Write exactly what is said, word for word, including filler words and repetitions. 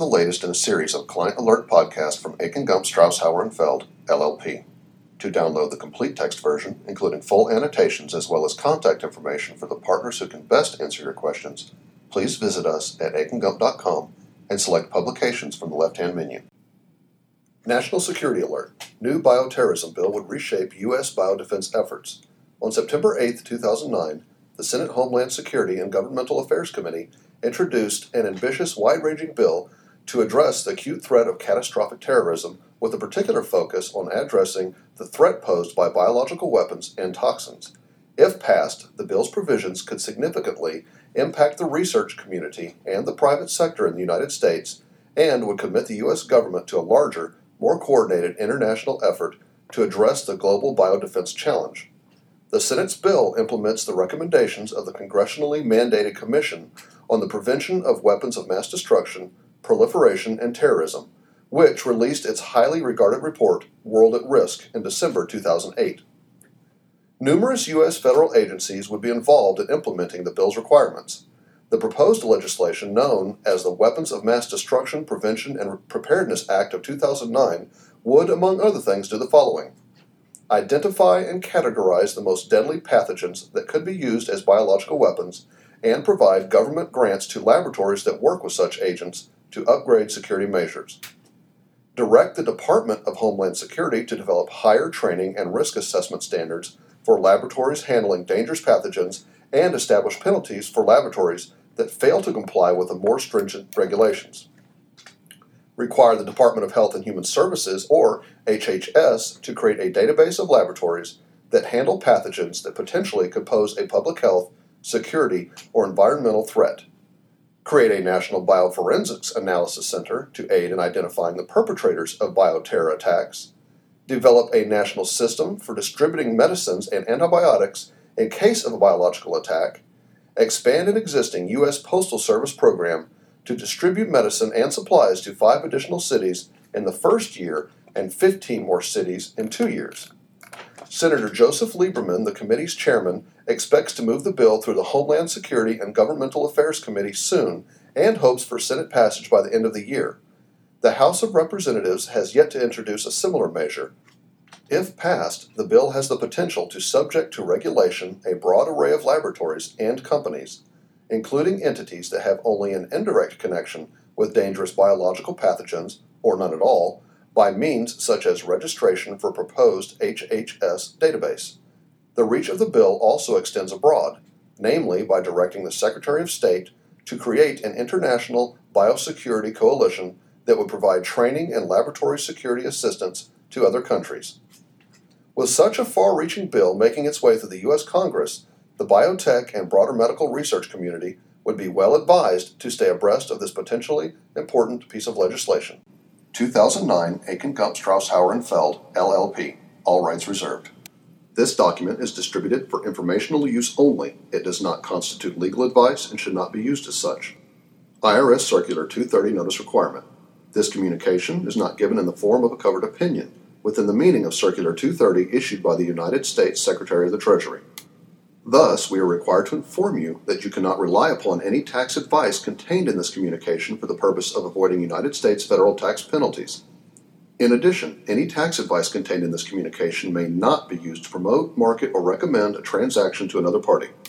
the latest in a series of Client Alert podcasts from Akin Gump Strauss Hauer and Feld, L L P. To download the complete text version, including full annotations as well as contact information for the partners who can best answer your questions, please visit us at akin gump dot com and select Publications from the left-hand menu. National Security Alert. New bioterrorism bill would reshape U S biodefense efforts. On September eighth, two thousand nine, the Senate Homeland Security and Governmental Affairs Committee introduced an ambitious, wide-ranging bill to address the acute threat of catastrophic terrorism with a particular focus on addressing the threat posed by biological weapons and toxins. If passed, the bill's provisions could significantly impact the research community and the private sector in the United States and would commit the U S government to a larger, more coordinated international effort to address the global biodefense challenge. The Senate's bill implements the recommendations of the congressionally mandated Commission on the Prevention of Weapons of Mass Destruction, Proliferation, and Terrorism, which released its highly regarded report, World at Risk, in December two thousand eight. Numerous U S federal agencies would be involved in implementing the bill's requirements. The proposed legislation, known as the Weapons of Mass Destruction, Prevention, and Preparedness Act of two thousand nine, would, among other things, do the following. Identify and categorize the most deadly pathogens that could be used as biological weapons and provide government grants to laboratories that work with such agents to upgrade security measures. Direct the Department of Homeland Security to develop higher training and risk assessment standards for laboratories handling dangerous pathogens and establish penalties for laboratories that fail to comply with the more stringent regulations. Require the Department of Health and Human Services, or H H S, to create a database of laboratories that handle pathogens that potentially could pose a public health, security, or environmental threat. Create a National Bioforensics Analysis Center to aid in identifying the perpetrators of bioterror attacks. Develop a national system for distributing medicines and antibiotics in case of a biological attack. Expand an existing U S Postal Service program to distribute medicine and supplies to five additional cities in the first year and fifteen more cities in two years. Senator Joseph Lieberman, the committee's chairman, expects to move the bill through the Homeland Security and Governmental Affairs Committee soon and hopes for Senate passage by the end of the year. The House of Representatives has yet to introduce a similar measure. If passed, the bill has the potential to subject to regulation a broad array of laboratories and companies, including entities that have only an indirect connection with dangerous biological pathogens, or none at all, by means such as registration for proposed H H S database. The reach of the bill also extends abroad, namely by directing the Secretary of State to create an international biosecurity coalition that would provide training and laboratory security assistance to other countries. With such a far-reaching bill making its way through the U S Congress, the biotech and broader medical research community would be well advised to stay abreast of this potentially important piece of legislation. two thousand nine, Akin Gump Strauss Hauer and Feld, L L P. All rights reserved. This document is distributed for informational use only. It does not constitute legal advice and should not be used as such. I R S Circular two thirty Notice Requirement. This communication is not given in the form of a covered opinion, within the meaning of Circular two thirty issued by the United States Secretary of the Treasury. Thus, we are required to inform you that you cannot rely upon any tax advice contained in this communication for the purpose of avoiding United States federal tax penalties. In addition, any tax advice contained in this communication may not be used to promote, market, or recommend a transaction to another party.